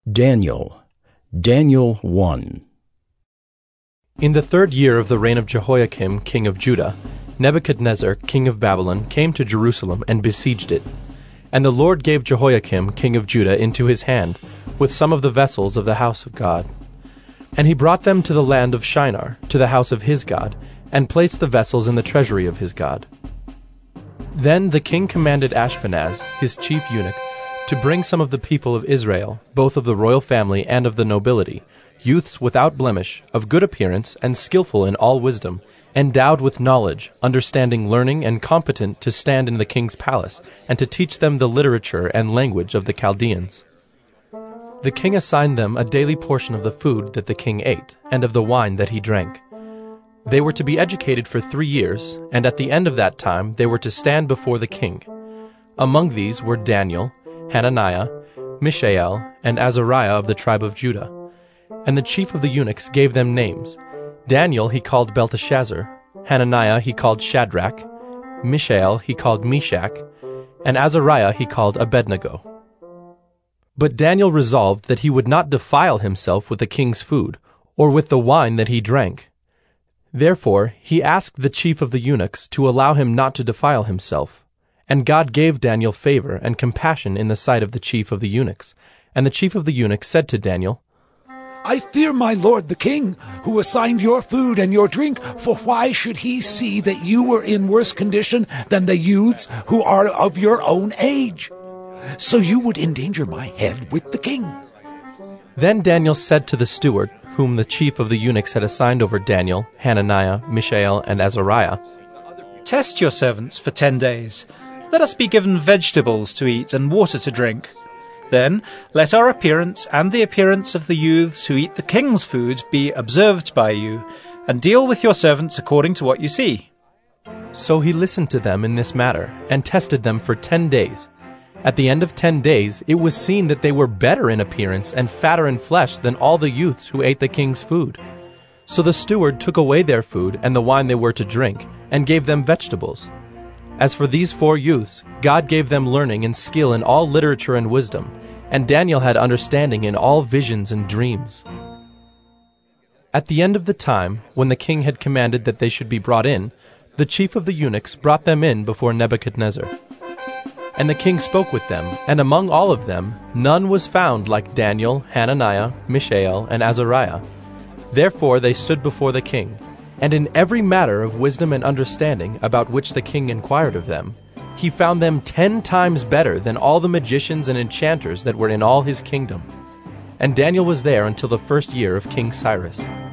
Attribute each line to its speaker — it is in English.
Speaker 1: Daniel 1.
Speaker 2: In the 3rd year of the reign of Jehoiakim, king of Judah, Nebuchadnezzar, king of Babylon, came to Jerusalem and besieged it. And the Lord gave Jehoiakim, king of Judah, into his hand, with some of the vessels of the house of God. And he brought them to the land of Shinar, to the house of his God, and placed the vessels in the treasury of his God. Then the king commanded Ashpenaz, his chief eunuch, to bring some of the people of Israel, both of the royal family and of the nobility, youths without blemish, of good appearance, and skillful in all wisdom, endowed with knowledge, understanding learning, and competent to stand in the king's palace, and to teach them the literature and language of the Chaldeans. The king assigned them a daily portion of the food that the king ate, and of the wine that he drank. They were to be educated for 3 years, and at the end of that time they were to stand before the king. Among these were Daniel, Hananiah, Mishael, and Azariah of the tribe of Judah. And the chief of the eunuchs gave them names. Daniel he called Belteshazzar, Hananiah he called Shadrach, Mishael he called Meshach, and Azariah he called Abednego. But Daniel resolved that he would not defile himself with the king's food, or with the wine that he drank. Therefore he asked the chief of the eunuchs to allow him not to defile himself. And God gave Daniel favor and compassion in the sight of the chief of the eunuchs. And the chief of the eunuchs said to Daniel,
Speaker 3: I fear my lord the king, who assigned your food and your drink, for why should he see that you were in worse condition than the youths who are of your own age? So you would endanger my head with the king.
Speaker 2: Then Daniel said to the steward, whom the chief of the eunuchs had assigned over Daniel, Hananiah, Mishael, and Azariah,
Speaker 4: Test your servants for 10 days. Let us be given vegetables to eat and water to drink. Then let our appearance and the appearance of the youths who eat the king's food be observed by you, and deal with your servants according to what you see.
Speaker 2: So he listened to them in this matter, and tested them for 10 days. At the end of 10 days it was seen that they were better in appearance and fatter in flesh than all the youths who ate the king's food. So the steward took away their food and the wine they were to drink, and gave them vegetables. As for these 4 youths, God gave them learning and skill in all literature and wisdom, and Daniel had understanding in all visions and dreams. At the end of the time, when the king had commanded that they should be brought in, the chief of the eunuchs brought them in before Nebuchadnezzar. And the king spoke with them, and among all of them none was found like Daniel, Hananiah, Mishael, and Azariah. Therefore they stood before the king. And in every matter of wisdom and understanding about which the king inquired of them, he found them 10 times better than all the magicians and enchanters that were in all his kingdom. And Daniel was there until the 1st year of King Cyrus.